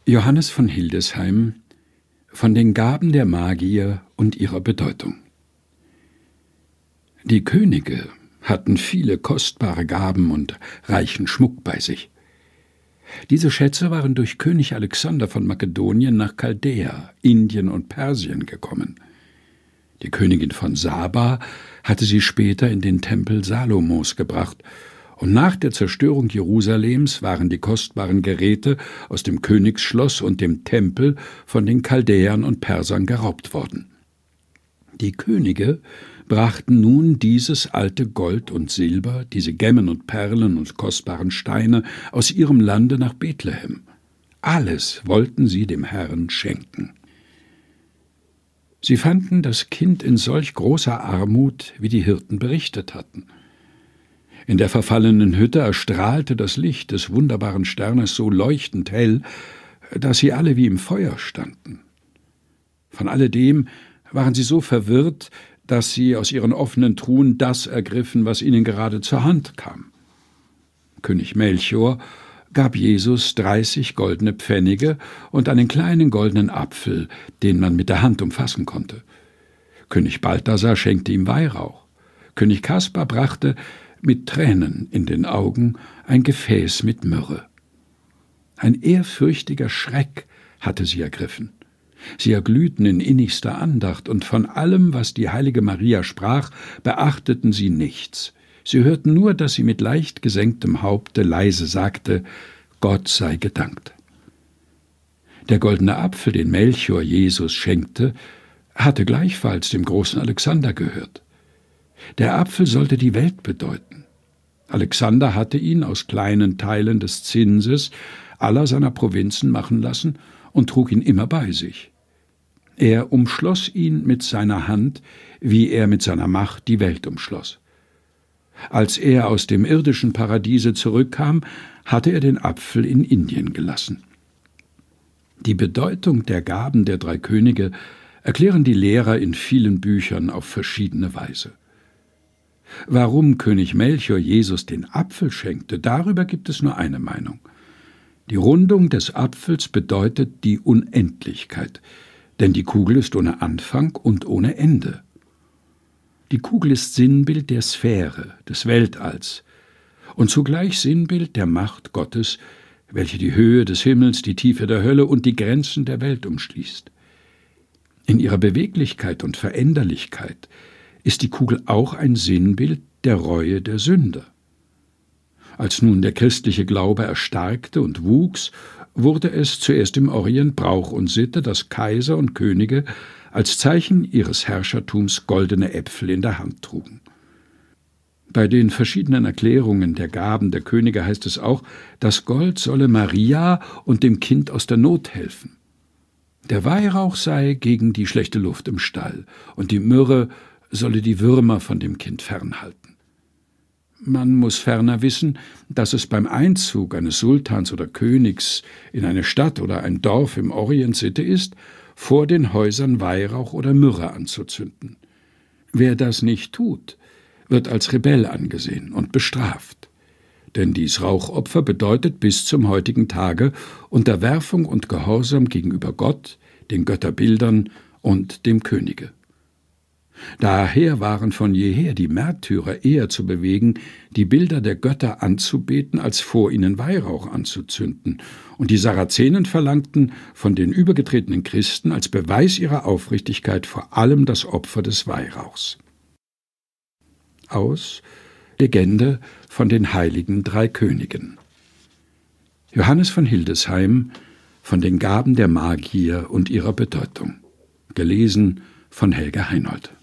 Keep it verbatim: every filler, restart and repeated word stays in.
Johannes von Hildesheim von den Gaben der Magier und ihrer Bedeutung. Die Könige hatten viele kostbare Gaben und reichen Schmuck bei sich. Diese Schätze waren durch König Alexander von Makedonien nach Chaldäa, Indien und Persien gekommen. Die Königin von Saba hatte sie später in den Tempel Salomos gebracht, und nach der Zerstörung Jerusalems waren die kostbaren Geräte aus dem Königsschloss und dem Tempel von den Chaldäern und Persern geraubt worden. Die Könige brachten nun dieses alte Gold und Silber, diese Gemmen und Perlen und kostbaren Steine aus ihrem Lande nach Bethlehem. Alles wollten sie dem Herrn schenken. Sie fanden das Kind in solch großer Armut, wie die Hirten berichtet hatten. In der verfallenen Hütte erstrahlte das Licht des wunderbaren Sternes so leuchtend hell, dass sie alle wie im Feuer standen. Von alledem waren sie so verwirrt, dass sie aus ihren offenen Truhen das ergriffen, was ihnen gerade zur Hand kam. König Melchior gab Jesus dreißig goldene Pfennige und einen kleinen goldenen Apfel, den man mit der Hand umfassen konnte. König Balthasar schenkte ihm Weihrauch. König Kaspar brachte mit Tränen in den Augen ein Gefäß mit Myrrhe. Ein ehrfürchtiger Schreck hatte sie ergriffen. Sie erglühten in innigster Andacht, und von allem, was die heilige Maria sprach, beachteten sie nichts. Sie hörten nur, dass sie mit leicht gesenktem Haupte leise sagte: Gott sei gedankt. Der goldene Apfel, den Melchior Jesus schenkte, hatte gleichfalls dem großen Alexander gehört. Der Apfel sollte die Welt bedeuten. Alexander hatte ihn aus kleinen Teilen des Zinses aller seiner Provinzen machen lassen und trug ihn immer bei sich. Er umschloss ihn mit seiner Hand, wie er mit seiner Macht die Welt umschloss. Als er aus dem irdischen Paradiese zurückkam, hatte er den Apfel in Indien gelassen. Die Bedeutung der Gaben der drei Könige erklären die Lehrer in vielen Büchern auf verschiedene Weise. Warum König Melchior Jesus den Apfel schenkte, darüber gibt es nur eine Meinung. Die Rundung des Apfels bedeutet die Unendlichkeit, denn die Kugel ist ohne Anfang und ohne Ende. Die Kugel ist Sinnbild der Sphäre, des Weltalls, und zugleich Sinnbild der Macht Gottes, welche die Höhe des Himmels, die Tiefe der Hölle und die Grenzen der Welt umschließt. In ihrer Beweglichkeit und Veränderlichkeit ist die Kugel auch ein Sinnbild der Reue der Sünder. Als nun der christliche Glaube erstarkte und wuchs, wurde es zuerst im Orient Brauch und Sitte, dass Kaiser und Könige als Zeichen ihres Herrschertums goldene Äpfel in der Hand trugen. Bei den verschiedenen Erklärungen der Gaben der Könige heißt es auch, das Gold solle Maria und dem Kind aus der Not helfen. Der Weihrauch sei gegen die schlechte Luft im Stall, und die Myrrhe solle die Würmer von dem Kind fernhalten. Man muss ferner wissen, dass es beim Einzug eines Sultans oder Königs in eine Stadt oder ein Dorf im Orient Sitte ist, vor den Häusern Weihrauch oder Myrrhe anzuzünden. Wer das nicht tut, wird als Rebell angesehen und bestraft. Denn dies Rauchopfer bedeutet bis zum heutigen Tage Unterwerfung und Gehorsam gegenüber Gott, den Götterbildern und dem Könige. Daher waren von jeher die Märtyrer eher zu bewegen, die Bilder der Götter anzubeten, als vor ihnen Weihrauch anzuzünden, und die Sarazenen verlangten von den übergetretenen Christen als Beweis ihrer Aufrichtigkeit vor allem das Opfer des Weihrauchs. Aus Legende von den heiligen drei Königen. Johannes von Hildesheim von den Gaben der Magier und ihrer Bedeutung. Gelesen von Helga Heinold.